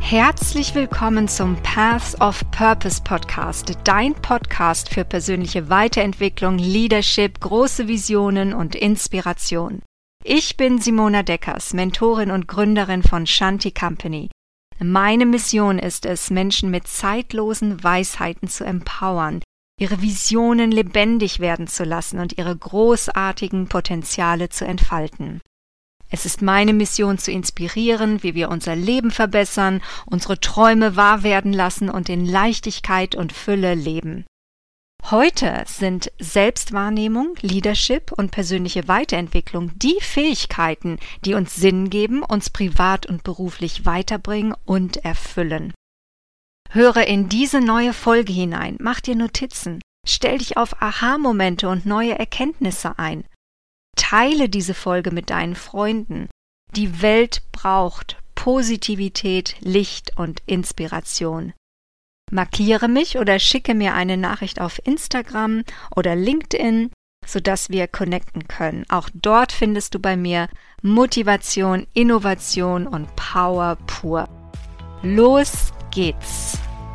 Herzlich willkommen zum Paths of Purpose Podcast, dein Podcast für persönliche Weiterentwicklung, Leadership, große Visionen und Inspiration. Ich bin Simona Deckers, Mentorin und Gründerin von Shanti Company. Meine Mission ist es, Menschen mit zeitlosen Weisheiten zu empowern, ihre Visionen lebendig werden zu lassen und ihre großartigen Potenziale zu entfalten. Es ist meine Mission zu inspirieren, wie wir unser Leben verbessern, unsere Träume wahr werden lassen und in Leichtigkeit und Fülle leben. Heute sind Selbstwahrnehmung, Leadership und persönliche Weiterentwicklung die Fähigkeiten, die uns Sinn geben, uns privat und beruflich weiterbringen und erfüllen. Höre in diese neue Folge hinein, mach dir Notizen, stell dich auf Aha-Momente und neue Erkenntnisse ein. Teile diese Folge mit deinen Freunden. Die Welt braucht Positivität, Licht und Inspiration. Markiere mich oder schicke mir eine Nachricht auf Instagram oder LinkedIn, sodass wir connecten können. Auch dort findest du bei mir Motivation, Innovation und Power pur. Los geht's!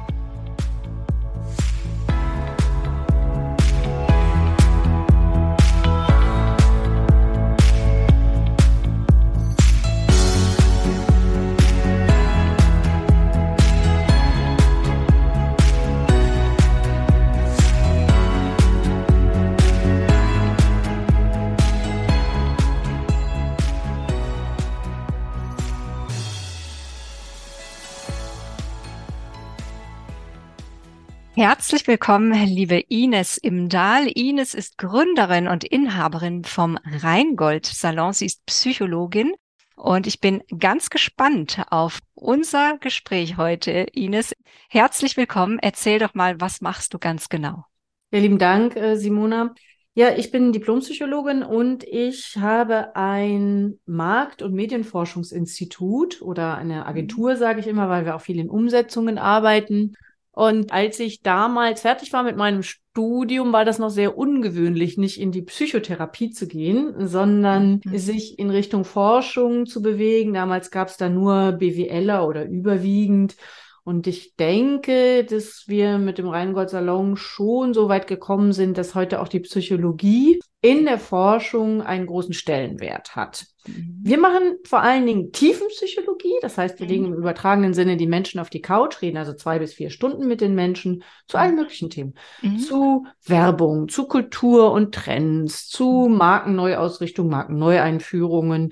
Herzlich willkommen, liebe Ines Imdahl. Ines ist Gründerin und Inhaberin vom Rheingold-Salon. Sie ist Psychologin und ich bin ganz gespannt auf unser Gespräch heute. Ines, herzlich willkommen. Erzähl doch mal, was machst du ganz genau? Ja, lieben Dank, Simona. Ja, ich bin Diplompsychologin und ich habe ein Markt- und Medienforschungsinstitut oder eine Agentur, sage ich immer, weil wir auch viel in Umsetzungen arbeiten. Und als ich damals fertig war mit meinem Studium, war das noch sehr ungewöhnlich, nicht in die Psychotherapie zu gehen, sondern sich in Richtung Forschung zu bewegen. Damals gab es da nur BWLer oder überwiegend. Und ich denke, dass wir mit dem Rheingold-Salon schon so weit gekommen sind, dass heute auch die Psychologie in der Forschung einen großen Stellenwert hat. Wir machen vor allen Dingen Tiefenpsychologie, das heißt, wir legen im übertragenen Sinne die Menschen auf die Couch, reden also 2 bis 4 Stunden mit den Menschen zu allen möglichen Themen. Zu Werbung, zu Kultur und Trends, zu Markenneuausrichtung, Markenneueinführungen.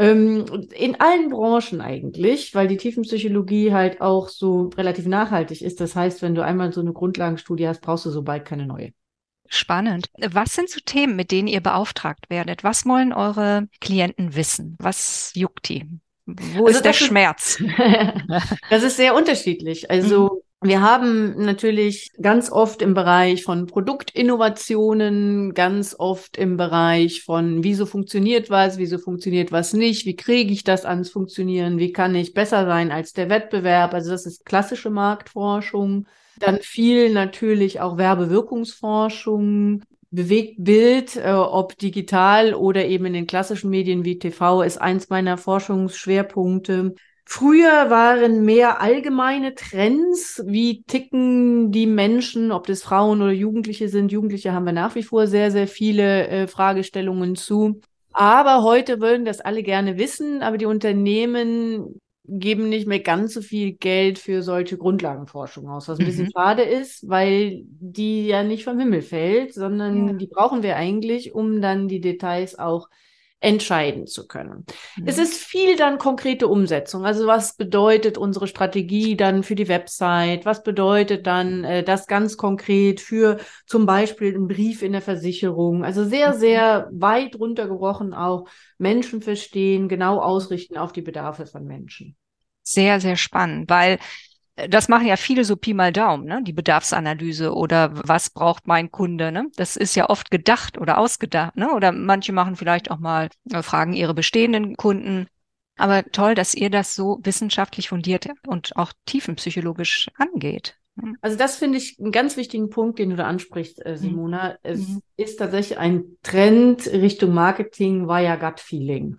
In allen Branchen eigentlich, weil die Tiefenpsychologie halt auch so relativ nachhaltig ist. Das heißt, wenn du einmal so eine Grundlagenstudie hast, brauchst du so bald keine neue. Spannend. Was sind so Themen, mit denen ihr beauftragt werdet? Was wollen eure Klienten wissen? Was juckt die? Wo ist der Schmerz? Das ist sehr unterschiedlich. Also wir haben natürlich ganz oft im Bereich von Produktinnovationen, ganz oft im Bereich von wieso funktioniert was nicht, wie kriege ich das ans Funktionieren, wie kann ich besser sein als der Wettbewerb. Also das ist klassische Marktforschung. Dann viel natürlich auch Werbewirkungsforschung, Bewegtbild, ob digital oder eben in den klassischen Medien wie TV, ist eins meiner Forschungsschwerpunkte. Früher waren mehr allgemeine Trends, wie ticken die Menschen, ob das Frauen oder Jugendliche sind. Jugendliche haben wir nach wie vor sehr, sehr viele Fragestellungen zu. Aber heute würden das alle gerne wissen, aber die Unternehmen geben nicht mehr ganz so viel Geld für solche Grundlagenforschung aus, was ein bisschen schade ist, weil die ja nicht vom Himmel fällt, sondern die brauchen wir eigentlich, um dann die Details auch entscheiden zu können. Es ist viel dann konkrete Umsetzung. Also was bedeutet unsere Strategie dann für die Website? Was bedeutet dann das ganz konkret für zum Beispiel einen Brief in der Versicherung? Also sehr, sehr weit runtergebrochen auch Menschen verstehen, genau ausrichten auf die Bedarfe von Menschen. Sehr, sehr spannend, weil das machen ja viele so Pi mal Daumen, ne? Die Bedarfsanalyse oder was braucht mein Kunde, ne? Das ist ja oft gedacht oder ausgedacht, ne? Oder manche machen vielleicht auch mal, fragen ihre bestehenden Kunden. Aber toll, dass ihr das so wissenschaftlich fundiert und auch tiefenpsychologisch angeht. Also das finde ich einen ganz wichtigen Punkt, den du da ansprichst, Simona. Es ist tatsächlich ein Trend Richtung Marketing via Gut Feeling.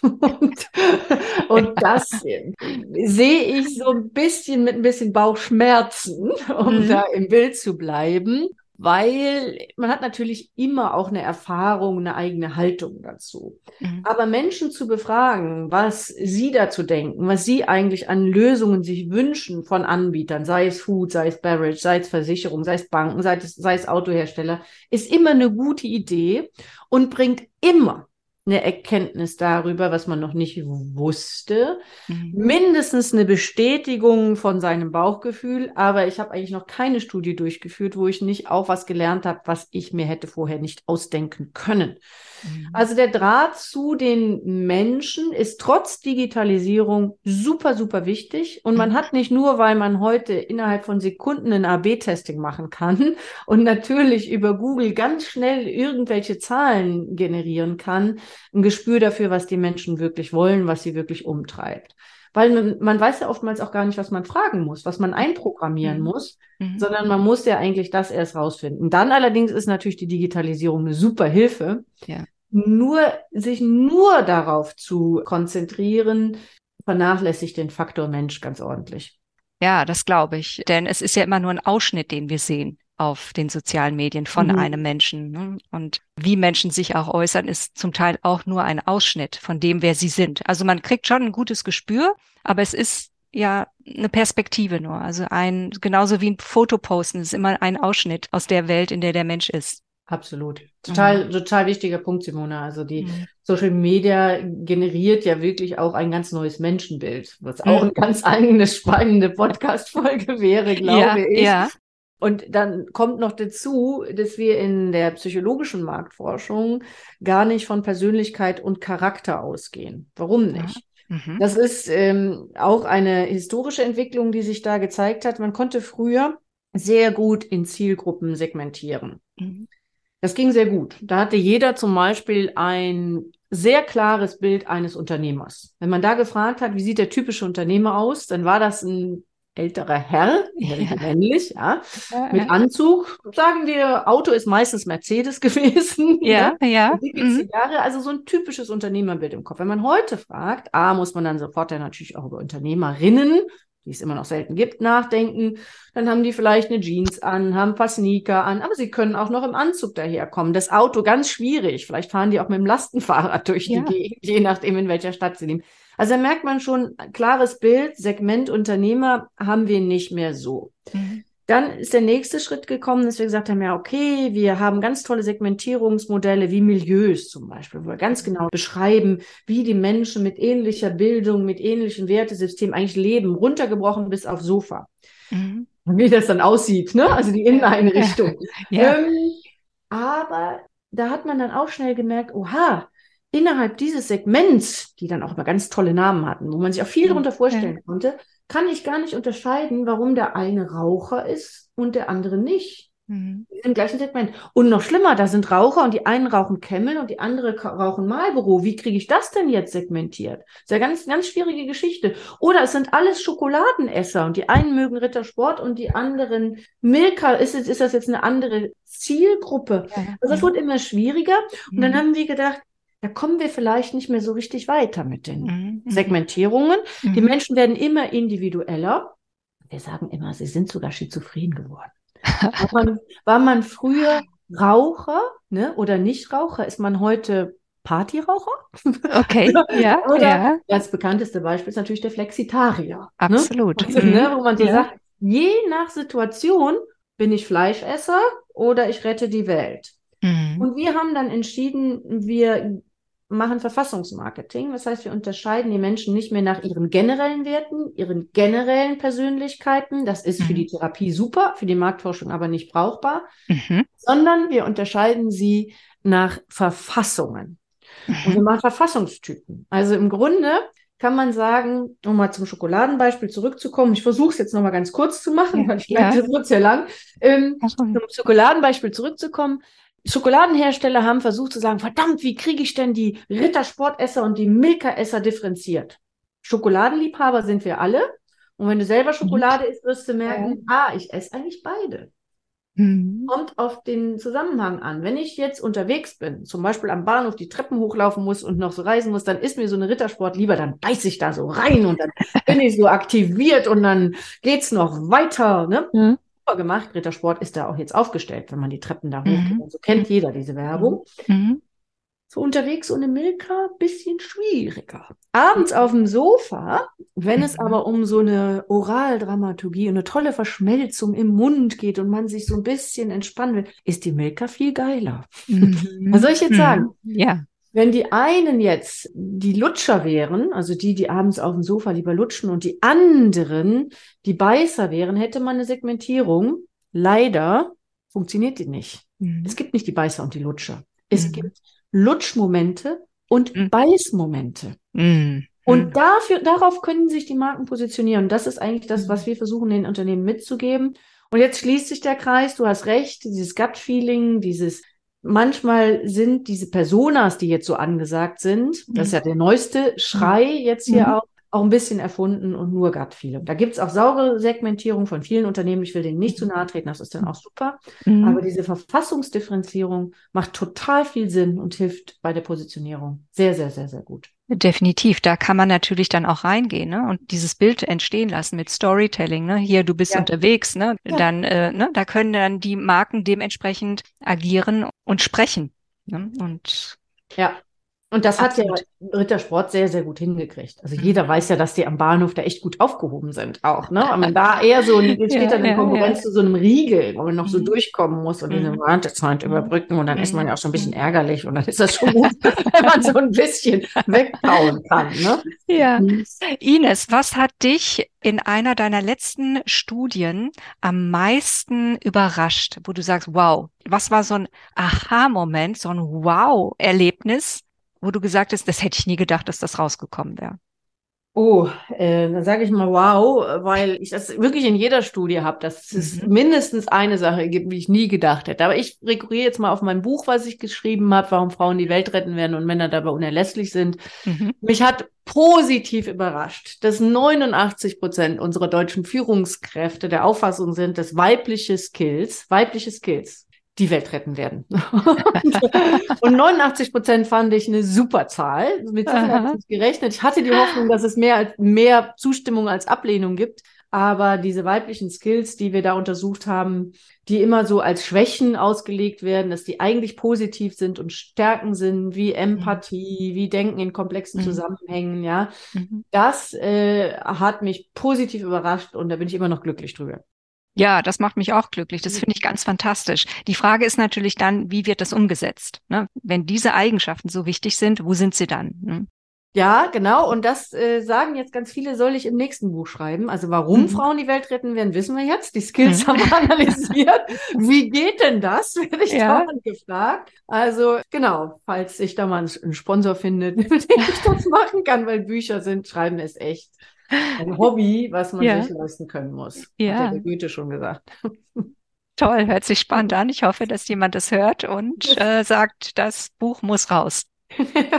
Und das sehe ich so ein bisschen mit ein bisschen Bauchschmerzen, um da im Bild zu bleiben. Weil man hat natürlich immer auch eine Erfahrung, eine eigene Haltung dazu. Aber Menschen zu befragen, was sie dazu denken, was sie eigentlich an Lösungen sich wünschen von Anbietern, sei es Food, sei es Beverage, sei es Versicherung, sei es Banken, sei es Autohersteller, ist immer eine gute Idee und bringt immer eine Erkenntnis darüber, was man noch nicht wusste, mindestens eine Bestätigung von seinem Bauchgefühl, aber ich habe eigentlich noch keine Studie durchgeführt, wo ich nicht auch was gelernt habe, was ich mir hätte vorher nicht ausdenken können. Also der Draht zu den Menschen ist trotz Digitalisierung super, super wichtig. Und man hat nicht nur, weil man heute innerhalb von Sekunden ein AB-Testing machen kann und natürlich über Google ganz schnell irgendwelche Zahlen generieren kann, ein Gespür dafür, was die Menschen wirklich wollen, was sie wirklich umtreibt. Weil man weiß ja oftmals auch gar nicht, was man fragen muss, was man einprogrammieren muss, sondern man muss ja eigentlich das erst rausfinden. Dann allerdings ist natürlich die Digitalisierung eine super Hilfe. Ja. Sich nur darauf zu konzentrieren, vernachlässigt den Faktor Mensch ganz ordentlich. Ja, das glaube ich. Denn es ist ja immer nur ein Ausschnitt, den wir sehen auf den sozialen Medien von einem Menschen. Ne? Und wie Menschen sich auch äußern, ist zum Teil auch nur ein Ausschnitt von dem, wer sie sind. Also man kriegt schon ein gutes Gespür, aber es ist ja eine Perspektive nur. Also genauso wie ein Fotoposten, ist immer ein Ausschnitt aus der Welt, in der der Mensch ist. Absolut. Total wichtiger Punkt, Simona. Also die Social Media generiert ja wirklich auch ein ganz neues Menschenbild, was auch eine ganz eigene spannende Podcast-Folge wäre, glaube ich. Ja. Und dann kommt noch dazu, dass wir in der psychologischen Marktforschung gar nicht von Persönlichkeit und Charakter ausgehen. Warum nicht? Das ist auch eine historische Entwicklung, die sich da gezeigt hat. Man konnte früher sehr gut in Zielgruppen segmentieren. Das ging sehr gut. Da hatte jeder zum Beispiel ein sehr klares Bild eines Unternehmers. Wenn man da gefragt hat, wie sieht der typische Unternehmer aus, dann war das ein älterer Herr, männlich, mit Anzug. Sagen wir, Auto ist meistens Mercedes gewesen. Dicke Zigarre, also so ein typisches Unternehmerbild im Kopf. Wenn man heute fragt, muss man dann sofort natürlich auch über Unternehmerinnen, die es immer noch selten gibt, nachdenken. Dann haben die vielleicht eine Jeans an, haben ein paar Sneaker an, aber sie können auch noch im Anzug daherkommen. Das Auto ganz schwierig. Vielleicht fahren die auch mit dem Lastenfahrrad durch die Gegend, je nachdem, in welcher Stadt sie leben. Also da merkt man schon, klares Bild, Segment Unternehmer haben wir nicht mehr so. Dann ist der nächste Schritt gekommen, dass wir gesagt haben, ja okay, wir haben ganz tolle Segmentierungsmodelle wie Milieus zum Beispiel, wo wir ganz genau beschreiben, wie die Menschen mit ähnlicher Bildung, mit ähnlichen Wertesystemen eigentlich leben, runtergebrochen bis aufs Sofa. Wie das dann aussieht, ne? Also die Inneneinrichtung. Aber da hat man dann auch schnell gemerkt, oha, innerhalb dieses Segments, die dann auch immer ganz tolle Namen hatten, wo man sich auch viel darunter vorstellen konnte, kann ich gar nicht unterscheiden, warum der eine Raucher ist und der andere nicht. Im gleichen Segment. Und noch schlimmer, da sind Raucher und die einen rauchen Camel und die andere rauchen Marlboro. Wie kriege ich das denn jetzt segmentiert? Das ist ja ganz, ganz schwierige Geschichte. Oder es sind alles Schokoladenesser und die einen mögen Rittersport und die anderen Milka. Ist das jetzt eine andere Zielgruppe? Also das wird immer schwieriger. Und dann haben wir gedacht, da kommen wir vielleicht nicht mehr so richtig weiter mit den Segmentierungen. Die Menschen werden immer individueller. Wir sagen immer, sie sind sogar schizophren geworden. War man früher Raucher, ne, oder Nichtraucher, ist man heute Partyraucher? Okay, Oder das bekannteste Beispiel ist natürlich der Flexitarier. Absolut. Ne? Wo man so sagt, je nach Situation bin ich Fleischesser oder ich rette die Welt. Und wir haben dann entschieden, wir machen Verfassungsmarketing. Das heißt, wir unterscheiden die Menschen nicht mehr nach ihren generellen Werten, ihren generellen Persönlichkeiten. Das ist für die Therapie super, für die Marktforschung aber nicht brauchbar, sondern wir unterscheiden sie nach Verfassungen. Und wir machen Verfassungstypen. Also im Grunde kann man sagen, um mal zum Schokoladenbeispiel zurückzukommen, ich versuche es jetzt nochmal ganz kurz zu machen, weil ich merke, das wird sehr lang. Zum Schokoladenbeispiel zurückzukommen. Schokoladenhersteller haben versucht zu sagen, verdammt, wie kriege ich denn die Rittersportesser und die Milka-Esser differenziert? Schokoladenliebhaber sind wir alle Und wenn du selber Schokolade isst, wirst du merken, ich esse eigentlich beide. Kommt auf den Zusammenhang an. Wenn ich jetzt unterwegs bin, zum Beispiel am Bahnhof die Treppen hochlaufen muss und noch so reisen muss, dann ist mir so eine Rittersport lieber, dann beiß ich da so rein und dann bin ich so aktiviert und dann geht's noch weiter. Ne? Super gemacht. Rittersport ist da auch jetzt aufgestellt, wenn man die Treppen da hochgeht. So kennt jeder diese Werbung. So unterwegs ohne Milka, bisschen schwieriger. Abends auf dem Sofa, wenn es aber um so eine Oraldramaturgie und eine tolle Verschmelzung im Mund geht und man sich so ein bisschen entspannen will, ist die Milka viel geiler. Was soll ich jetzt sagen? Ja. Wenn die einen jetzt die Lutscher wären, also die abends auf dem Sofa lieber lutschen und die anderen die Beißer wären, hätte man eine Segmentierung. Leider funktioniert die nicht. Es gibt nicht die Beißer und die Lutscher. Es gibt Lutschmomente und Beißmomente. Und darauf können sich die Marken positionieren. Und das ist eigentlich das, was wir versuchen, den Unternehmen mitzugeben. Und jetzt schließt sich der Kreis. Du hast recht, dieses Gut-Feeling, manchmal sind diese Personas, die jetzt so angesagt sind, das ist ja der neueste Schrei jetzt hier auch ein bisschen erfunden und nur Gut-Feeling. Da gibt es auch saure Segmentierung von vielen Unternehmen. Ich will denen nicht zu nahe treten, das ist dann auch super. Aber diese Verfassungsdifferenzierung macht total viel Sinn und hilft bei der Positionierung. Sehr, sehr, sehr, sehr gut. Definitiv, da kann man natürlich dann auch reingehen, ne? Und dieses Bild entstehen lassen mit Storytelling, ne? Hier, du bist unterwegs, ne? Dann, da können dann die Marken dementsprechend agieren und sprechen, ne? Und Und das hat ja Rittersport sehr, sehr gut hingekriegt. Also jeder weiß ja, dass die am Bahnhof da echt gut aufgehoben sind auch, ne? Aber da eher so, steht dann in Konkurrenz zu so einem Riegel, wo man noch so durchkommen muss und diese Wartezeit überbrücken und dann ist man ja auch schon ein bisschen ärgerlich und dann ist das schon gut, wenn man so ein bisschen wegbauen kann, ne? Ja. Ines, was hat dich in einer deiner letzten Studien am meisten überrascht, wo du sagst, wow, was war so ein Aha-Moment, so ein Wow-Erlebnis, wo du gesagt hast, das hätte ich nie gedacht, dass das rausgekommen wäre? Dann sage ich mal wow, weil ich das wirklich in jeder Studie habe, dass es mindestens eine Sache gibt, die ich nie gedacht hätte. Aber ich rekurriere jetzt mal auf mein Buch, was ich geschrieben habe, warum Frauen die Welt retten werden und Männer dabei unerlässlich sind. Mich hat positiv überrascht, dass 89% unserer deutschen Führungskräfte der Auffassung sind, dass weibliche Skills die Welt retten werden. Und 89% fand ich eine super Zahl. Mit so viel habe ich nicht gerechnet. Ich hatte die Hoffnung, dass es mehr Zustimmung als Ablehnung gibt. Aber diese weiblichen Skills, die wir da untersucht haben, die immer so als Schwächen ausgelegt werden, dass die eigentlich positiv sind und Stärken sind, wie Empathie, wie Denken in komplexen Zusammenhängen, ja. Das hat mich positiv überrascht und da bin ich immer noch glücklich drüber. Ja, das macht mich auch glücklich. Das finde ich ganz fantastisch. Die Frage ist natürlich dann, wie wird das umgesetzt? Ne? Wenn diese Eigenschaften so wichtig sind, wo sind sie dann? Ne? Ja, genau. Und das sagen jetzt ganz viele, soll ich im nächsten Buch schreiben. Also warum Frauen die Welt retten werden, wissen wir jetzt. Die Skills haben wir analysiert. Wie geht denn das? Werde ich dauernd gefragt. Also genau, falls sich da mal ein Sponsor findet, mit dem ich das machen kann, weil Schreiben ist echt ein Hobby, was man sich leisten können muss. Hat ja der Goethe schon gesagt. Toll, hört sich spannend an. Ich hoffe, dass jemand das hört und sagt, das Buch muss raus.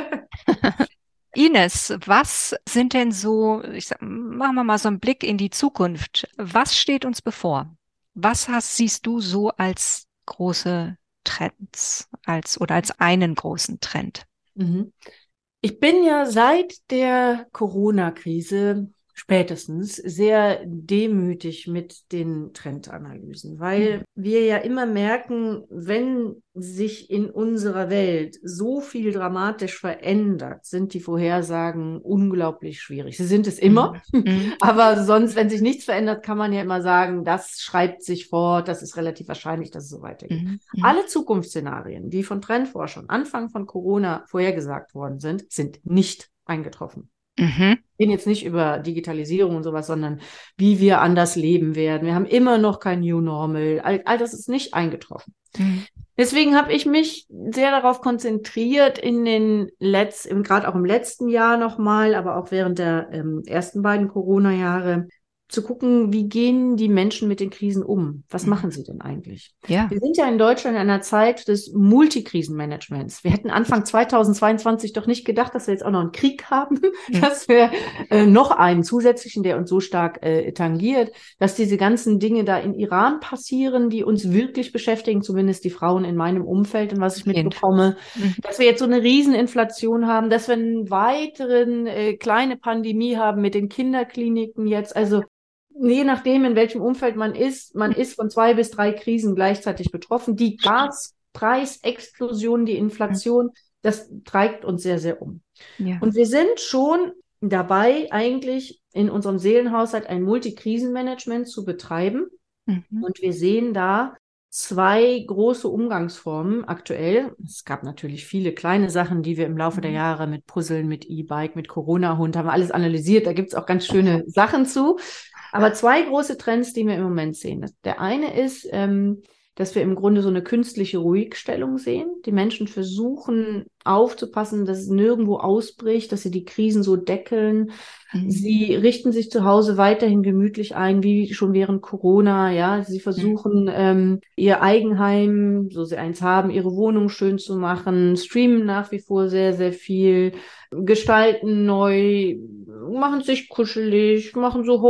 Ines, was sind denn so, machen wir mal so einen Blick in die Zukunft. Was steht uns bevor? Siehst du so als große Trends, als einen großen Trend? Ich bin ja seit der Corona-Krise spätestens sehr demütig mit den Trendanalysen, weil wir ja immer merken, wenn sich in unserer Welt so viel dramatisch verändert, sind die Vorhersagen unglaublich schwierig. Sie sind es immer, aber sonst, wenn sich nichts verändert, kann man ja immer sagen, das schreibt sich fort, das ist relativ wahrscheinlich, dass es so weitergeht. Alle Zukunftsszenarien, die von Trendforschern Anfang von Corona vorhergesagt worden sind, sind nicht eingetroffen. Wir reden jetzt nicht über Digitalisierung und sowas, sondern wie wir anders leben werden. Wir haben immer noch kein New Normal. All das ist nicht eingetroffen. Deswegen habe ich mich sehr darauf konzentriert, gerade auch im letzten Jahr nochmal, aber auch während der ersten beiden Corona-Jahre, zu gucken, wie gehen die Menschen mit den Krisen um? Was machen sie denn eigentlich? Ja. Wir sind ja in Deutschland in einer Zeit des Multikrisenmanagements. Wir hätten Anfang 2022 doch nicht gedacht, dass wir jetzt auch noch einen Krieg haben, dass wir noch einen zusätzlichen, der uns so stark tangiert, dass diese ganzen Dinge da in Iran passieren, die uns wirklich beschäftigen, zumindest die Frauen in meinem Umfeld und was ich mitbekomme, dass wir jetzt so eine Rieseninflation haben, dass wir einen weiteren kleine Pandemie haben mit den Kinderkliniken jetzt. Also je nachdem, in welchem Umfeld man ist von 2 bis 3 Krisen gleichzeitig betroffen. Die Gaspreisexplosion, die Inflation, das treibt uns sehr, sehr um. Ja. Und wir sind schon dabei, eigentlich in unserem Seelenhaushalt ein Multikrisenmanagement zu betreiben. Und wir sehen da 2 große Umgangsformen aktuell. Es gab natürlich viele kleine Sachen, die wir im Laufe der Jahre mit Puzzeln, mit E-Bike, mit Corona-Hund haben wir alles analysiert. Da gibt es auch ganz schöne Sachen zu. Aber 2 große Trends, die wir im Moment sehen. Der eine ist, dass wir im Grunde so eine künstliche Ruhigstellung sehen. Die Menschen versuchen aufzupassen, dass es nirgendwo ausbricht, dass sie die Krisen so deckeln. Sie richten sich zu Hause weiterhin gemütlich ein, wie schon während Corona. Ja, sie versuchen, ihr Eigenheim, so sie eins haben, ihre Wohnung schön zu machen, streamen nach wie vor sehr, sehr viel, gestalten neu, machen sich kuschelig, machen so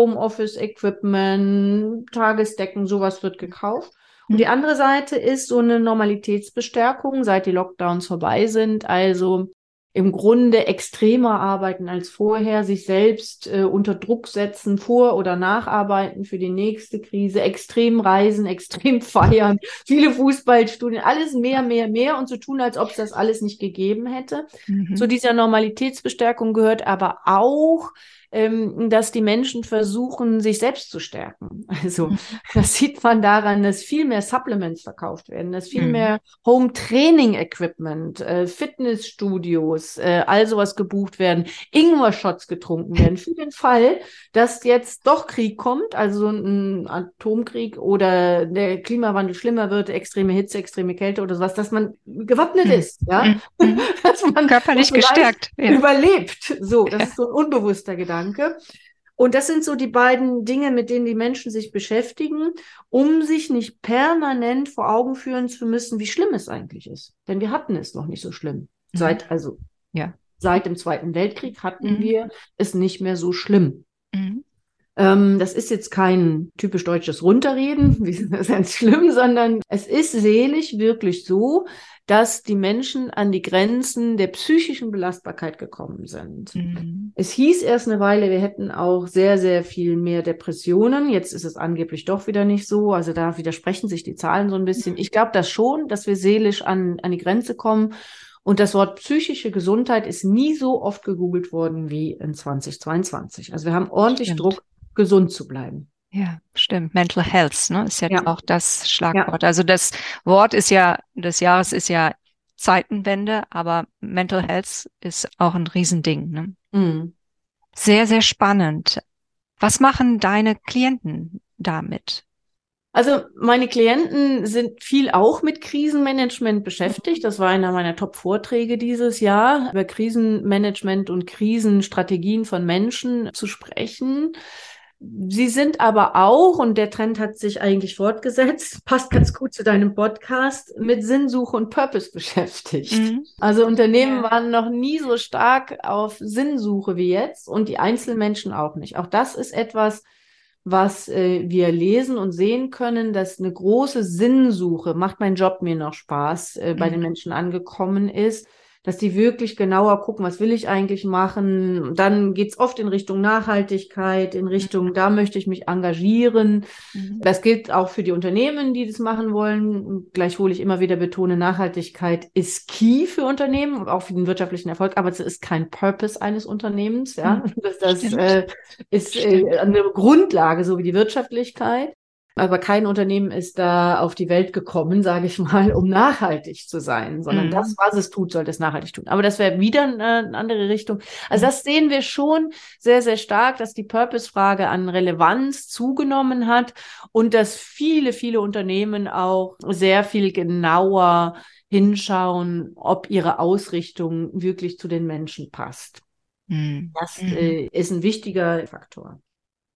Homeoffice-Equipment, Tagesdecken, sowas wird gekauft. Und die andere Seite ist so eine Normalitätsbestärkung, seit die Lockdowns vorbei sind. Also im Grunde extremer arbeiten als vorher, sich selbst unter Druck setzen, vor- oder nacharbeiten für die nächste Krise, extrem reisen, extrem feiern, viele Fußballstudien, alles mehr und so tun, als ob es das alles nicht gegeben hätte. Zu dieser Normalitätsbestärkung gehört aber auch, dass die Menschen versuchen, sich selbst zu stärken. Also das sieht man daran, dass viel mehr Supplements verkauft werden, dass viel mehr Home-Training-Equipment, Fitnessstudios, all sowas gebucht werden, Ingwer-Shots getrunken werden, für den Fall, dass jetzt doch Krieg kommt, also ein Atomkrieg oder der Klimawandel schlimmer wird, extreme Hitze, extreme Kälte oder sowas, dass man gewappnet ist, ja, dass man körperlich gestärkt überlebt. So, das ist so ein unbewusster Gedanke. Und das sind so die beiden Dinge, mit denen die Menschen sich beschäftigen, um sich nicht permanent vor Augen führen zu müssen, wie schlimm es eigentlich ist. Denn wir hatten es noch nicht so schlimm. Seit dem Zweiten Weltkrieg hatten wir es nicht mehr so schlimm. Das ist jetzt kein typisch deutsches Runterreden, das ist ganz schlimm, sondern es ist seelisch wirklich so, dass die Menschen an die Grenzen der psychischen Belastbarkeit gekommen sind. Es hieß erst eine Weile, wir hätten auch sehr, sehr viel mehr Depressionen. Jetzt ist es angeblich doch wieder nicht so. Also da widersprechen sich die Zahlen so ein bisschen. Ich glaube das schon, dass wir seelisch an die Grenze kommen. Und das Wort psychische Gesundheit ist nie so oft gegoogelt worden wie in 2022. Also wir haben ordentlich Druck, gesund zu bleiben. Ja, stimmt. Mental Health, ne, ist jetzt auch das Schlagwort. Also das Wort des Jahres ist ja Zeitenwende, aber Mental Health ist auch ein Riesending. Ne? Sehr, sehr spannend. Was machen deine Klienten damit? Also meine Klienten sind viel auch mit Krisenmanagement beschäftigt. Das war einer meiner Top-Vorträge dieses Jahr, über Krisenmanagement und Krisenstrategien von Menschen zu sprechen. Sie sind aber auch, und der Trend hat sich eigentlich fortgesetzt, passt ganz gut zu deinem Podcast, mit Sinnsuche und Purpose beschäftigt. Also Unternehmen waren noch nie so stark auf Sinnsuche wie jetzt und die Einzelmenschen auch nicht. Auch das ist etwas, was wir lesen und sehen können, dass eine große Sinnsuche, macht mein Job mir noch Spaß, bei den Menschen angekommen ist, dass die wirklich genauer gucken, was will ich eigentlich machen. Dann geht's oft in Richtung Nachhaltigkeit, in Richtung, da möchte ich mich engagieren. Das gilt auch für die Unternehmen, die das machen wollen. Gleichwohl ich immer wieder betone, Nachhaltigkeit ist key für Unternehmen, auch für den wirtschaftlichen Erfolg, aber es ist kein Purpose eines Unternehmens. Ja, das ist eine Grundlage, so wie die Wirtschaftlichkeit. Aber kein Unternehmen ist da auf die Welt gekommen, sage ich mal, um nachhaltig zu sein, sondern das, was es tut, sollte es nachhaltig tun. Aber das wäre wieder eine andere Richtung. Also das sehen wir schon sehr, sehr stark, dass die Purpose-Frage an Relevanz zugenommen hat und dass viele, viele Unternehmen auch sehr viel genauer hinschauen, ob ihre Ausrichtung wirklich zu den Menschen passt. Das ist ein wichtiger Faktor.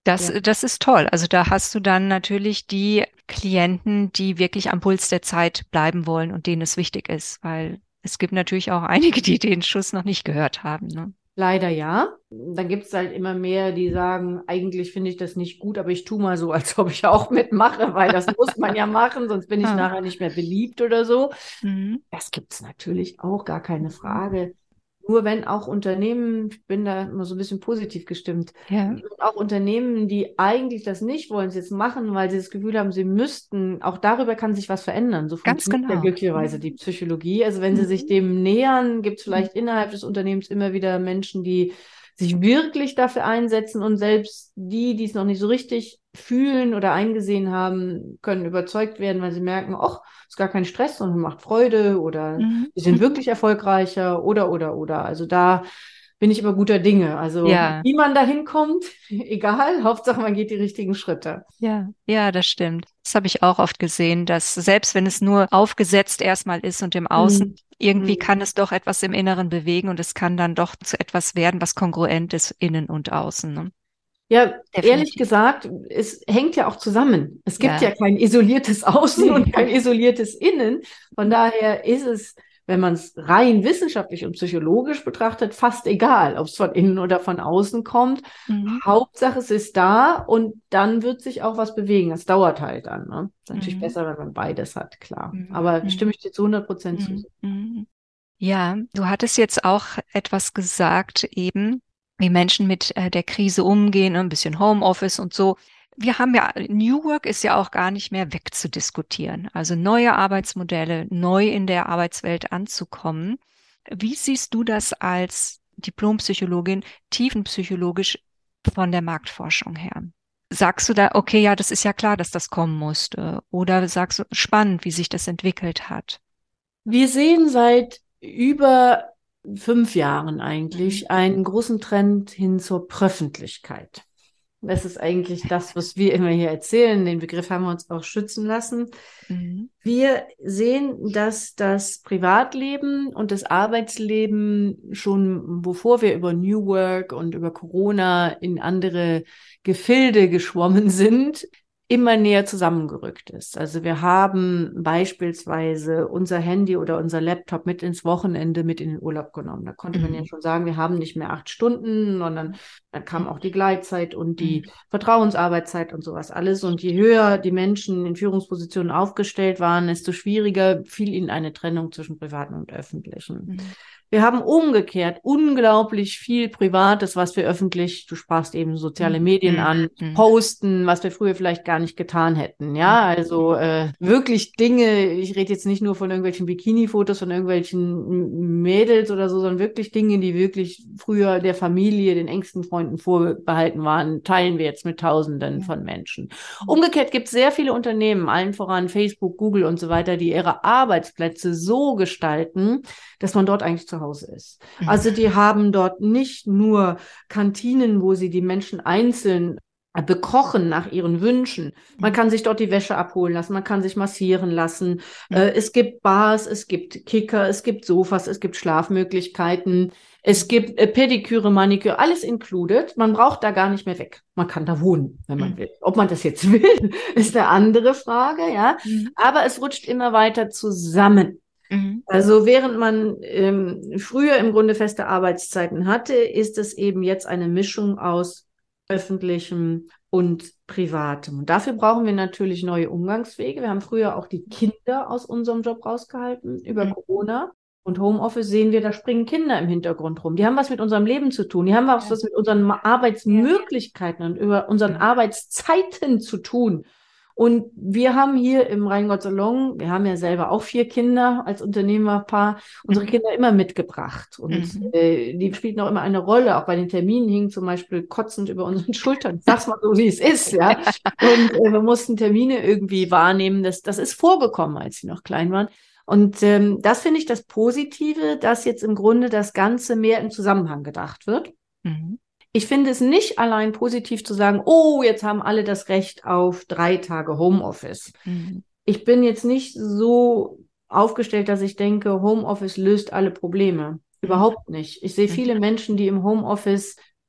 Das ist toll. Also da hast du dann natürlich die Klienten, die wirklich am Puls der Zeit bleiben wollen und denen es wichtig ist, weil es gibt natürlich auch einige, die den Schuss noch nicht gehört haben, ne? Leider ja. Dann gibt es halt immer mehr, die sagen, eigentlich finde ich das nicht gut, aber ich tue mal so, als ob ich auch mitmache, weil das muss man ja machen, sonst bin ich Ah. nachher nicht mehr beliebt oder so. Mhm. Das gibt es natürlich auch, gar keine Mhm. Frage. Nur wenn auch Unternehmen, ich bin da immer so ein bisschen positiv gestimmt, Ja, auch Unternehmen, die eigentlich das nicht wollen, es jetzt machen, weil sie das Gefühl haben, sie müssten, auch darüber kann sich was verändern. So ganz funktioniert ja genau. glücklicherweise die Psychologie. Also wenn sie sich Mhm. dem nähern, gibt es Mhm. vielleicht innerhalb des Unternehmens immer wieder Menschen, die sich wirklich dafür einsetzen und selbst die, die es noch nicht so richtig fühlen oder eingesehen haben, können überzeugt werden, weil sie merken, ach, ist gar kein Stress, sondern macht Freude oder Mhm. wir sind Mhm. wirklich erfolgreicher oder. Also da bin ich immer guter Dinge. Also Ja, wie man da hinkommt, egal, Hauptsache man geht die richtigen Schritte. ja, ja, das stimmt. Das habe ich auch oft gesehen, dass selbst wenn es nur aufgesetzt erstmal ist und im Außen, Mhm. irgendwie Mhm. kann es doch etwas im Inneren bewegen und es kann dann doch zu etwas werden, was kongruent ist, innen und außen, ne? Ja, ehrlich Definitiv. gesagt, es hängt ja auch zusammen. Es gibt ja Ja. kein isoliertes Außen Nee. und kein isoliertes Innen. Von daher ist es, wenn man es rein wissenschaftlich und psychologisch betrachtet, fast egal, ob es von innen oder von außen kommt. Mhm. Hauptsache, es ist da und dann wird sich auch was bewegen. Es dauert halt dann. Ne? Ist natürlich Mhm. besser, wenn man beides hat, klar. Mhm. Aber stimme Mhm. ich dir zu 100% zu. Mhm. Mhm. Ja, du hattest jetzt auch etwas gesagt eben, wie Menschen mit der Krise umgehen, ein bisschen Homeoffice und so. Wir haben ja, New Work ist ja auch gar nicht mehr wegzudiskutieren. Also neue Arbeitsmodelle, neu in der Arbeitswelt anzukommen. Wie siehst du das als Diplompsychologin, tiefenpsychologisch von der Marktforschung her? Sagst du da, okay, ja, das ist ja klar, dass das kommen musste? Oder sagst du, spannend, wie sich das entwickelt hat? Wir sehen seit über 5 Jahren Mhm. eigentlich einen großen Trend hin zur Pröffentlichkeit. Das ist eigentlich das, was wir immer hier erzählen. Den Begriff haben wir uns auch schützen lassen. Mhm. Wir sehen, dass das Privatleben und das Arbeitsleben schon, bevor wir über New Work und über Corona in andere Gefilde geschwommen sind, immer näher zusammengerückt ist. Also wir haben beispielsweise unser Handy oder unser Laptop mit ins Wochenende mit in den Urlaub genommen. Da konnte man ja Mhm. schon sagen, wir haben nicht mehr 8 Stunden, sondern dann kam auch die Gleitzeit und die Mhm. Vertrauensarbeitszeit und sowas alles. Und je höher die Menschen in Führungspositionen aufgestellt waren, desto schwieriger fiel ihnen eine Trennung zwischen Privaten und Öffentlichen. Mhm. Wir haben umgekehrt unglaublich viel Privates, was wir öffentlich, du sprachst eben soziale Mhm. Medien Mhm. an, Mhm. posten, was wir früher vielleicht gar nicht getan hätten. Ja, Mhm. also wirklich Dinge, ich rede jetzt nicht nur von irgendwelchen Bikini-Fotos von irgendwelchen Mädels oder so, sondern wirklich Dinge, die wirklich früher der Familie, den engsten Freunden vorbehalten waren, teilen wir jetzt mit Tausenden Mhm. von Menschen. Mhm. Umgekehrt gibt es sehr viele Unternehmen, allen voran Facebook, Google und so weiter, die ihre Arbeitsplätze so gestalten, dass man dort eigentlich zu Hause ist. Also die haben dort nicht nur Kantinen, wo sie die Menschen einzeln bekochen nach ihren Wünschen. Man Mhm. kann sich dort die Wäsche abholen lassen, man kann sich massieren lassen. Mhm. Es gibt Bars, es gibt Kicker, es gibt Sofas, es gibt Schlafmöglichkeiten, es gibt Pediküre, Maniküre, alles included. Man braucht da gar nicht mehr weg. Man kann da wohnen, wenn man Mhm. will. Ob man das jetzt will, ist eine andere Frage, ja. Mhm. Aber es rutscht immer weiter zusammen. Mhm. Also während man früher im Grunde feste Arbeitszeiten hatte, ist es eben jetzt eine Mischung aus öffentlichem und privatem. Und dafür brauchen wir natürlich neue Umgangswege. Wir haben früher auch die Kinder aus unserem Job rausgehalten über Mhm. Corona. Und Homeoffice sehen wir, da springen Kinder im Hintergrund rum. Die haben was mit unserem Leben zu tun. Die haben auch Ja. was mit unseren Ja. Arbeitsmöglichkeiten und über unseren Mhm. Arbeitszeiten zu tun. Und wir haben hier im Rheingott-Salon, wir haben ja selber auch 4 Kinder als Unternehmerpaar, unsere Mhm. Kinder immer mitgebracht. Und Mhm. die spielten auch immer eine Rolle. Auch bei den Terminen hingen zum Beispiel kotzend über unseren Schultern. Ich sag's mal so, wie es ist, ja. Und wir mussten Termine irgendwie wahrnehmen. Das ist vorgekommen, als sie noch klein waren. Und das finde ich das Positive, dass jetzt im Grunde das Ganze mehr im Zusammenhang gedacht wird. Mhm. Ich finde es nicht allein positiv zu sagen, oh, jetzt haben alle das Recht auf 3 Tage Homeoffice. Mhm. Ich bin jetzt nicht so aufgestellt, dass ich denke, Homeoffice löst alle Probleme. Mhm. Überhaupt nicht. Ich sehe Mhm. viele Menschen, die im Homeoffice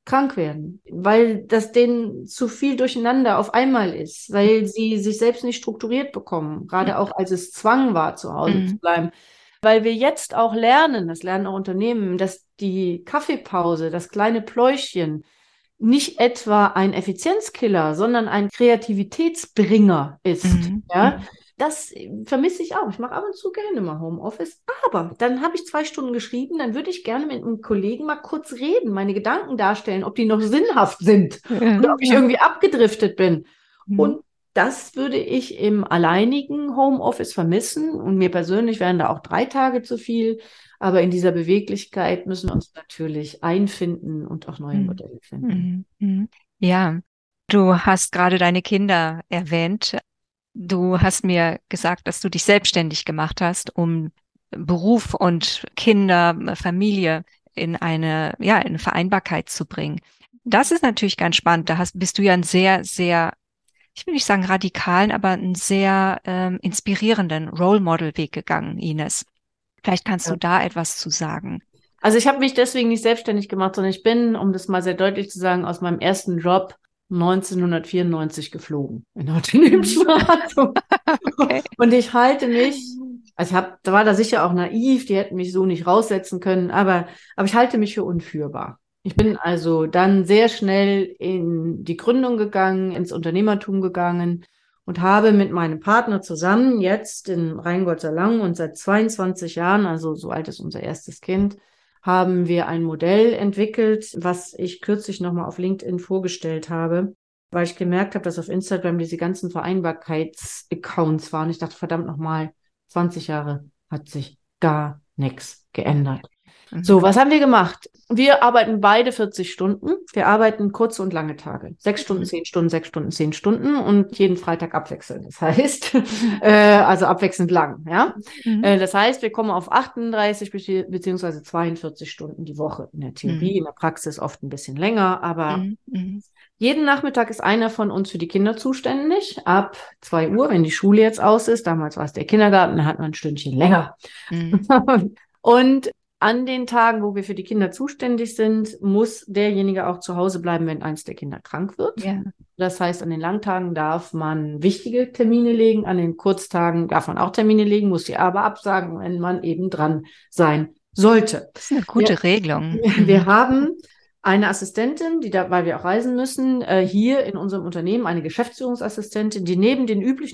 krank werden, weil das denen zu viel durcheinander auf einmal ist, weil sie sich selbst nicht strukturiert bekommen, gerade auch als es Zwang war, zu Hause zu bleiben. Weil wir jetzt auch lernen, das lernen auch Unternehmen, dass die Kaffeepause, das kleine Pläuschchen, nicht etwa ein Effizienzkiller, sondern ein Kreativitätsbringer ist. Ja, das vermisse ich auch. Ich mache ab und zu gerne mal Homeoffice, aber dann habe ich 2 Stunden geschrieben, dann würde ich gerne mit einem Kollegen mal kurz reden, meine Gedanken darstellen, ob die noch sinnhaft sind oder ob ich irgendwie abgedriftet bin. Und das würde ich im alleinigen Homeoffice vermissen. Und mir persönlich wären da auch 3 Tage zu viel. Aber in dieser Beweglichkeit müssen wir uns natürlich einfinden und auch neue Modelle finden. Ja, du hast gerade deine Kinder erwähnt. Du hast mir gesagt, dass du dich selbstständig gemacht hast, um Beruf und Kinder, Familie in eine Vereinbarkeit zu bringen. Das ist natürlich ganz spannend. Bist du ja ein sehr, sehr, ich will nicht sagen radikalen, aber einen sehr inspirierenden Role Model Weg gegangen, Ines. Vielleicht kannst du da etwas zu sagen. Also ich habe mich deswegen nicht selbstständig gemacht, sondern ich bin, um das mal sehr deutlich zu sagen, aus meinem ersten Job 1994 geflogen in der Unternehmensberatung. Okay. Und ich halte mich, also da war da sicher auch naiv, die hätten mich so nicht raussetzen können, aber ich halte mich für unführbar. Ich bin also dann sehr schnell in die Gründung gegangen, ins Unternehmertum gegangen und habe mit meinem Partner zusammen jetzt in Rheingotterlang und seit 22 Jahren, also so alt ist unser erstes Kind, haben wir ein Modell entwickelt, was ich kürzlich nochmal auf LinkedIn vorgestellt habe, weil ich gemerkt habe, dass auf Instagram diese ganzen Vereinbarkeitsaccounts waren. Ich dachte, verdammt nochmal, 20 Jahre hat sich gar nichts geändert. So, was haben wir gemacht? Wir arbeiten beide 40 Stunden. Wir arbeiten kurze und lange Tage. 6 Stunden, 10 Stunden, 6 Stunden, 10 Stunden und jeden Freitag abwechselnd. Das heißt, also abwechselnd lang, ja. Das heißt, wir kommen auf 38 beziehungsweise 42 Stunden die Woche in der Theorie. In der Praxis oft ein bisschen länger, aber jeden Nachmittag ist einer von uns für die Kinder zuständig. Ab 2 Uhr, wenn die Schule jetzt aus ist. Damals war es der Kindergarten, da hat man ein Stündchen länger. Und an den Tagen, wo wir für die Kinder zuständig sind, muss derjenige auch zu Hause bleiben, wenn eins der Kinder krank wird. Ja. Das heißt, an den Langtagen darf man wichtige Termine legen, an den Kurztagen darf man auch Termine legen, muss sie aber absagen, wenn man eben dran sein sollte. Das ist eine gute Regelung. Wir haben eine Assistentin, weil wir auch reisen müssen, hier in unserem Unternehmen eine Geschäftsführungsassistentin, die neben den üblichen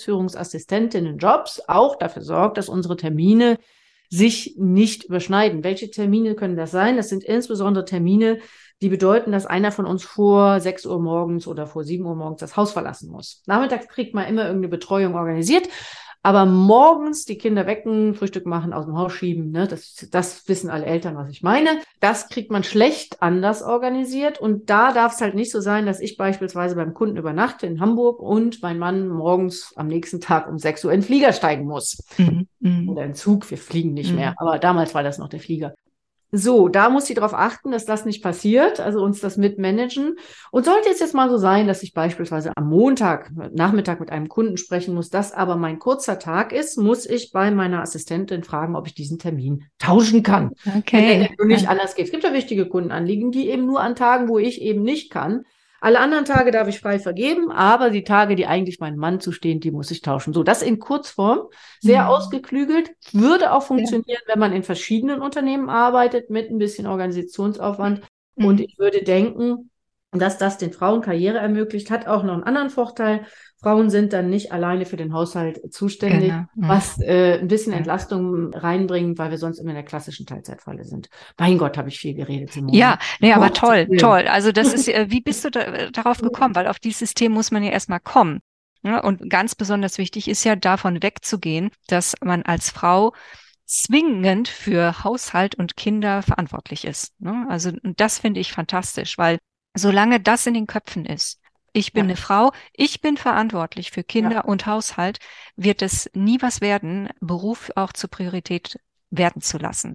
Geschäftsführungsassistentinnen-Jobs auch dafür sorgt, dass unsere Termine sich nicht überschneiden. Welche Termine können das sein? Das sind insbesondere Termine, die bedeuten, dass einer von uns vor 6 Uhr morgens oder vor 7 Uhr morgens das Haus verlassen muss. Nachmittags kriegt man immer irgendeine Betreuung organisiert, aber morgens die Kinder wecken, Frühstück machen, aus dem Haus schieben, ne? Das wissen alle Eltern, was ich meine. Das kriegt man schlecht anders organisiert und da darf es halt nicht so sein, dass ich beispielsweise beim Kunden übernachte in Hamburg und mein Mann morgens am nächsten Tag um 6 Uhr in den Flieger steigen muss. Oder in den Zug, wir fliegen nicht mehr, aber damals war das noch der Flieger. So, da muss sie darauf achten, dass das nicht passiert, also uns das mitmanagen. Und sollte es jetzt mal so sein, dass ich beispielsweise am Montag Nachmittag mit einem Kunden sprechen muss, das aber mein kurzer Tag ist, muss ich bei meiner Assistentin fragen, ob ich diesen Termin tauschen kann. Okay. Wenn nicht anders geht. Es gibt ja wichtige Kundenanliegen, die eben nur an Tagen, wo ich eben nicht kann. Alle anderen Tage darf ich frei vergeben, aber die Tage, die eigentlich meinem Mann zustehen, die muss ich tauschen. So, das in Kurzform, sehr ausgeklügelt, würde auch funktionieren, wenn man in verschiedenen Unternehmen arbeitet, mit ein bisschen Organisationsaufwand. Und ich würde denken, dass das den Frauen Karriere ermöglicht, hat auch noch einen anderen Vorteil. Frauen sind dann nicht alleine für den Haushalt zuständig, was ein bisschen Entlastung reinbringt, weil wir sonst immer in der klassischen Teilzeitfalle sind. Mein Gott, habe ich viel geredet, Simone. Ja, nee, aber toll. Also das ist, wie bist du darauf gekommen? Weil auf dieses System muss man ja erstmal kommen. Ja, und ganz besonders wichtig ist ja, davon wegzugehen, dass man als Frau zwingend für Haushalt und Kinder verantwortlich ist. Ne? Also das finde ich fantastisch, weil solange das in den Köpfen ist, ich bin eine Frau, ich bin verantwortlich für Kinder und Haushalt, wird es nie was werden, Beruf auch zur Priorität werden zu lassen.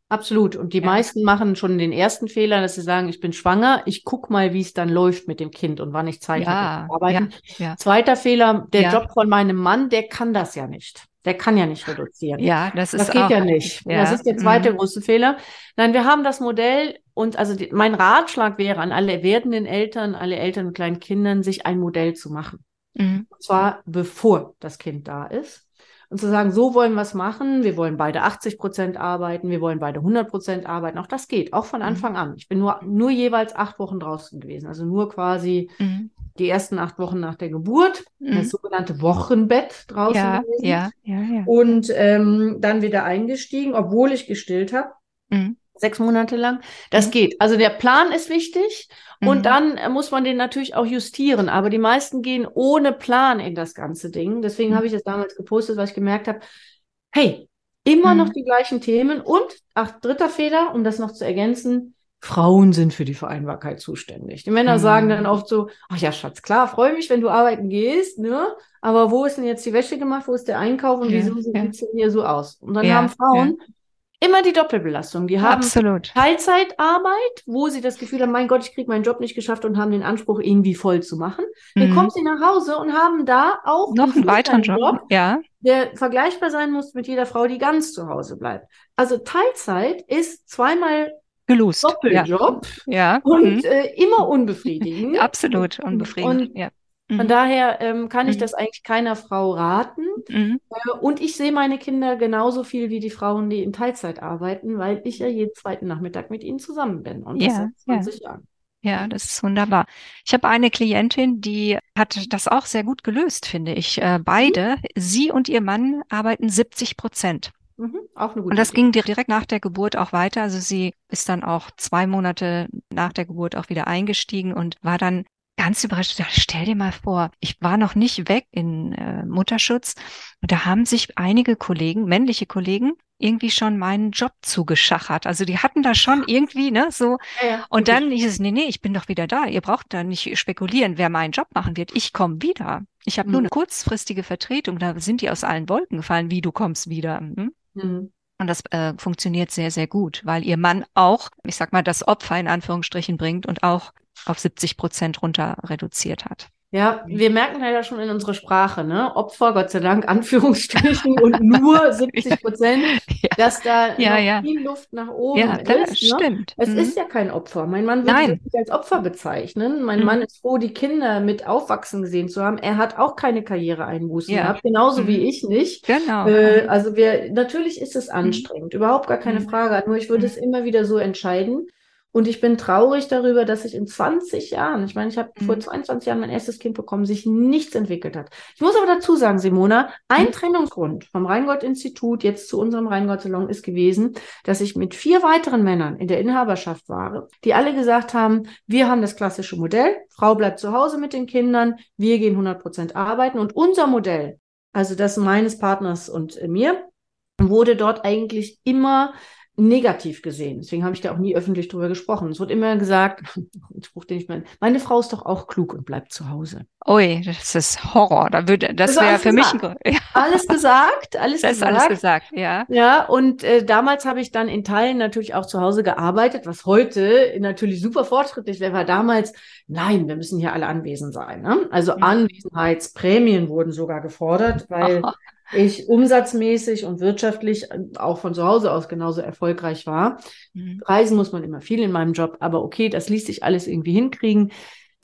Absolut. Und die Ja. meisten machen schon den ersten Fehler, dass sie sagen, ich bin schwanger, ich guck mal, wie es dann läuft mit dem Kind und wann ich Zeit habe Ja, zu arbeiten. ja, Zweiter Fehler, der ja, Job von meinem Mann, der kann das ja nicht. Der kann ja nicht reduzieren. ja, das Das ist geht auch, ja nicht. Das ja, ist der zweite große Fehler. Nein, wir haben das Modell und also mein Ratschlag wäre an alle werdenden Eltern, alle Eltern mit kleinen Kindern, sich ein Modell zu machen. mhm. Und zwar bevor das Kind da ist. Und zu sagen, so wollen wir es machen. Wir wollen beide 80% arbeiten. Wir wollen beide 100% arbeiten. Auch das geht, auch von Anfang an. Ich bin nur jeweils 8 Wochen draußen gewesen. Also nur quasi Mhm. die ersten 8 Wochen nach der Geburt. Das Mhm. sogenannte Wochenbett draußen Ja, gewesen. ja, ja, ja. Und dann wieder eingestiegen, obwohl ich gestillt habe. Mhm. 6 Monate lang. Das Mhm. geht. Also der Plan ist wichtig und Mhm. dann muss man den natürlich auch justieren. Aber die meisten gehen ohne Plan in das ganze Ding. Deswegen habe ich es damals gepostet, weil ich gemerkt habe, hey, immer noch Mhm. die gleichen Themen. Und, dritter Fehler, um das noch zu ergänzen, Frauen sind für die Vereinbarkeit zuständig. Die Männer sagen dann Mhm. oft so, ach ja, Schatz, klar, freue mich, wenn du arbeiten gehst, ne? Aber wo ist denn jetzt die Wäsche gemacht? Wo ist der Einkauf? Und Ja, wieso sieht ja, es denn hier so aus? Und dann haben ja, ja. Frauen immer die Doppelbelastung. Die haben Absolut. Teilzeitarbeit, wo sie das Gefühl haben, mein Gott, ich kriege meinen Job nicht geschafft und haben den Anspruch, irgendwie voll zu machen. Dann kommen Mhm. sie nach Hause und haben da auch einen Noch einen weiteren Job, Fulltime-Job, ja. der vergleichbar sein muss mit jeder Frau, die ganz zu Hause bleibt. Also Teilzeit ist zweimal Gelöst, ja, Doppeljob ja. und Mhm. immer unbefriedigend. Absolut unbefriedigend, Und ja. von Mhm. daher kann ich Mhm. das eigentlich keiner Frau raten. Mhm. Und ich sehe meine Kinder genauso viel wie die Frauen, die in Teilzeit arbeiten, weil ich ja jeden zweiten Nachmittag mit ihnen zusammen bin. Und das seit Ja, ja. 20 Jahren. Ja, das ist wunderbar. Ich habe eine Klientin, die hat das auch sehr gut gelöst, finde ich. Mhm. Beide, sie und ihr Mann, arbeiten 70%. Mhm. Auch eine Und gute das Idee. ging direkt nach der Geburt auch weiter. Also sie ist dann auch 2 Monate nach der Geburt auch wieder eingestiegen und war dann ganz überrascht. Ja, stell dir mal vor, ich war noch nicht weg in Mutterschutz und da haben sich einige Kollegen, männliche Kollegen, irgendwie schon meinen Job zugeschachert. Also die hatten da schon irgendwie, ne, so. Ja, ja, Und dann typisch. hieß es, nee, ich bin doch wieder da. Ihr braucht da nicht spekulieren, wer meinen Job machen wird. Ich komme wieder. Ich habe nur Mhm. eine kurzfristige Vertretung. Da sind die aus allen Wolken gefallen, wie du kommst wieder. Hm? Mhm. Und das funktioniert sehr, sehr gut, weil ihr Mann auch, ich sag mal, das Opfer in Anführungsstrichen bringt und auch auf 70% runter reduziert hat. Ja, wir merken leider schon in unserer Sprache, ne? Opfer, Gott sei Dank, Anführungsstrichen und nur Ja, 70%, dass da ja, noch ja, viel Luft nach oben ja, klar, ist, ne? stimmt. Es Mhm. ist ja kein Opfer. Mein Mann würde sich Nein. nicht als Opfer bezeichnen. Mein Mann Mhm. ist froh, die Kinder mit aufwachsen gesehen zu haben. Er hat auch keine Karriereeinbußen Ja. gehabt, genauso wie Mhm. ich nicht. Genau. Mhm. Also natürlich ist es Mhm. anstrengend, überhaupt gar keine Mhm. Frage. Nur ich würde es Mhm. immer wieder so entscheiden. Und ich bin traurig darüber, dass sich in 20 Jahren, ich meine, ich habe vor Mhm. 22 Jahren mein erstes Kind bekommen, sich nichts entwickelt hat. Ich muss aber dazu sagen, Simona, ein Mhm. Trennungsgrund vom Rheingold-Institut jetzt zu unserem Rheingold-Salon ist gewesen, dass ich mit 4 weiteren Männern in der Inhaberschaft war, die alle gesagt haben, wir haben das klassische Modell, Frau bleibt zu Hause mit den Kindern, wir gehen 100% arbeiten und unser Modell, also das meines Partners und mir, wurde dort eigentlich immer negativ gesehen. Deswegen habe ich da auch nie öffentlich drüber gesprochen. Es wird immer gesagt, ein Spruch, den ich meine Frau ist doch auch klug und bleibt zu Hause. Ui, das ist Horror. Das Also wäre alles für mich ein gesagt. Grund. Ja, Alles gesagt, alles das ist alles gesagt. gesagt, ja. Ja, und damals habe ich dann in Teilen natürlich auch zu Hause gearbeitet, was heute natürlich super fortschrittlich wäre, war damals, nein, wir müssen hier alle anwesend sein. Ne? Also Mhm. Anwesenheitsprämien wurden sogar gefordert, weil ich umsatzmäßig und wirtschaftlich auch von zu Hause aus genauso erfolgreich war. Mhm. Reisen muss man immer viel in meinem Job, aber okay, das ließ sich alles irgendwie hinkriegen.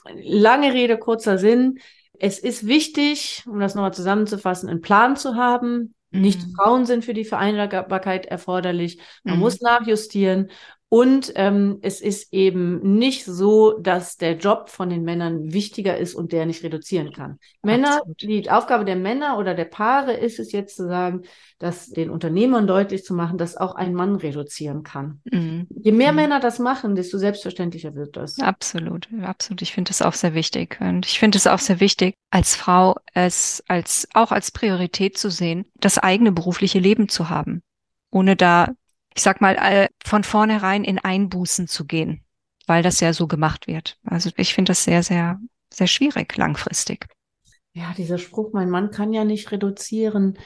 Lange Rede, kurzer Sinn. Es ist wichtig, um das nochmal zusammenzufassen, einen Plan zu haben. Nicht Mhm. Frauen sind für die Vereinbarkeit erforderlich. Man Mhm. muss nachjustieren. Und es ist eben nicht so, dass der Job von den Männern wichtiger ist und der nicht reduzieren kann. Absolut. Die Aufgabe der Männer oder der Paare ist es jetzt zu sagen, dass den Unternehmern deutlich zu machen, dass auch ein Mann reduzieren kann. Mhm. Je mehr Mhm. Männer das machen, desto selbstverständlicher wird das. Absolut, absolut. Ich finde es auch sehr wichtig. Und ich finde es auch sehr wichtig, als Frau es auch als Priorität zu sehen, das eigene berufliche Leben zu haben, ohne da, ich sag mal, von vornherein in Einbußen zu gehen, weil das ja so gemacht wird. Also ich finde das sehr, sehr, sehr schwierig langfristig. Ja, dieser Spruch, mein Mann kann ja nicht reduzieren.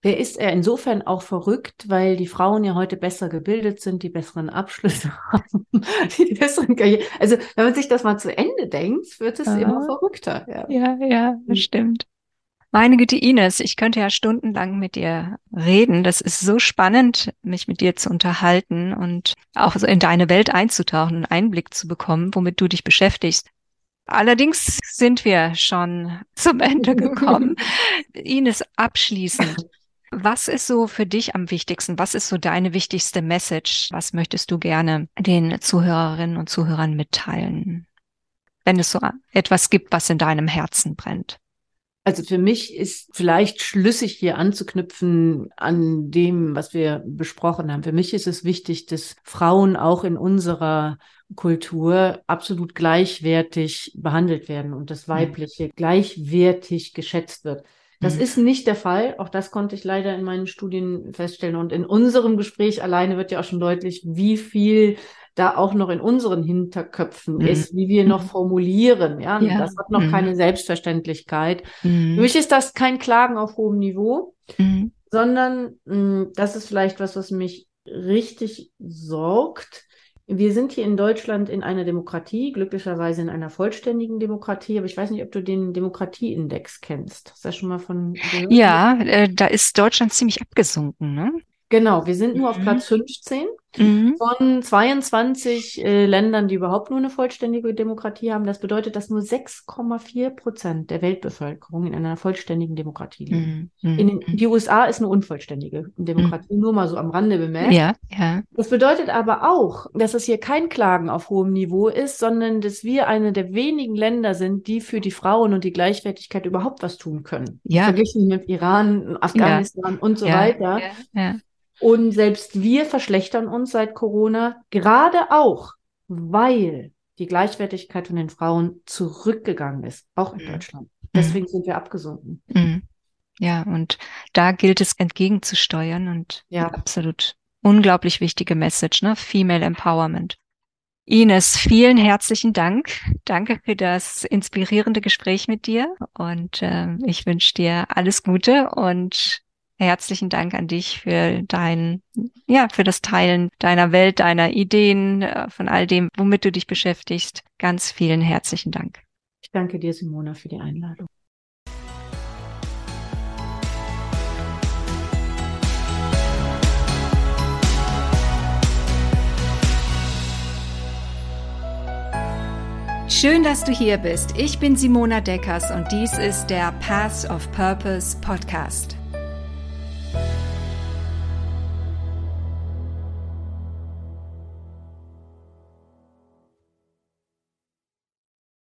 Der ist insofern auch verrückt, weil die Frauen ja heute besser gebildet sind, die besseren Abschlüsse haben, die besseren Karriere. Also wenn man sich das mal zu Ende denkt, wird es immer verrückter. Ja, das stimmt. Meine Güte, Ines, ich könnte ja stundenlang mit dir reden. Das ist so spannend, mich mit dir zu unterhalten und auch so in deine Welt einzutauchen, einen Einblick zu bekommen, womit du dich beschäftigst. Allerdings sind wir schon zum Ende gekommen. Ines, abschließend, was ist so für dich am wichtigsten? Was ist so deine wichtigste Message? Was möchtest du gerne den Zuhörerinnen und Zuhörern mitteilen, wenn es so etwas gibt, was in deinem Herzen brennt? Also für mich ist vielleicht schlüssig hier anzuknüpfen an dem, was wir besprochen haben. Für mich ist es wichtig, dass Frauen auch in unserer Kultur absolut gleichwertig behandelt werden und das Weibliche gleichwertig geschätzt wird. Das ist nicht der Fall. Auch das konnte ich leider in meinen Studien feststellen. Und in unserem Gespräch alleine wird ja auch schon deutlich, wie viel da auch noch in unseren Hinterköpfen ist, wie wir noch formulieren. Ja, das hat noch keine Selbstverständlichkeit. Für mich ist das kein Klagen auf hohem Niveau, sondern das ist vielleicht was mich richtig sorgt. Wir sind hier in Deutschland in einer Demokratie, glücklicherweise in einer vollständigen Demokratie, aber ich weiß nicht, ob du den Demokratieindex kennst. Hast du da schon mal von gehört? Ja, da ist Deutschland ziemlich abgesunken, ne? Genau, wir sind nur auf Platz 15 von 22 Ländern, die überhaupt nur eine vollständige Demokratie haben. Das bedeutet, dass nur 6,4% der Weltbevölkerung in einer vollständigen Demokratie leben. Die USA ist eine unvollständige Demokratie, nur mal so am Rande bemerkt. Ja. Das bedeutet aber auch, dass es hier kein Klagen auf hohem Niveau ist, sondern dass wir eine der wenigen Länder sind, die für die Frauen und die Gleichwertigkeit überhaupt was tun können. Ja. Verglichen mit Iran, Afghanistan und so weiter. Ja. Und selbst wir verschlechtern uns seit Corona, gerade auch, weil die Gleichwertigkeit von den Frauen zurückgegangen ist, auch in Deutschland. Deswegen sind wir abgesunken. Ja, und da gilt es entgegenzusteuern und absolut unglaublich wichtige Message, ne? Female Empowerment. Ines, vielen herzlichen Dank. Danke für das inspirierende Gespräch mit dir und ich wünsche dir alles Gute und herzlichen Dank an dich für für das Teilen deiner Welt, deiner Ideen, von all dem, womit du dich beschäftigst. Ganz vielen herzlichen Dank. Ich danke dir, Simona, für die Einladung. Schön, dass du hier bist. Ich bin Simona Deckers und dies ist der Paths of Purpose Podcast.